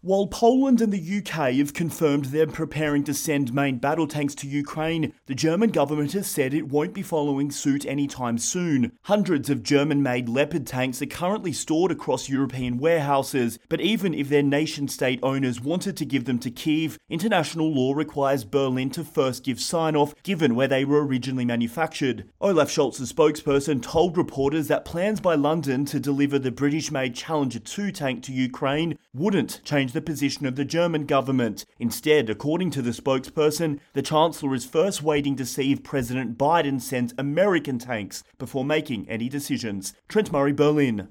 While Poland and the UK have confirmed they're preparing to send main battle tanks to Ukraine, the German government has said it won't be following suit anytime soon. Hundreds of German-made Leopard tanks are currently stored across European warehouses, but even if their nation-state owners wanted to give them to Kyiv, international law requires Berlin to first give sign-off, given where they were originally manufactured. Olaf Scholz's spokesperson told reporters that plans by London to deliver the British-made Challenger 2 tank to Ukraine wouldn't change the position of the German government. Instead, according to the spokesperson, the Chancellor is first waiting to see if President Biden sends American tanks before making any decisions. Trent Murray, Berlin.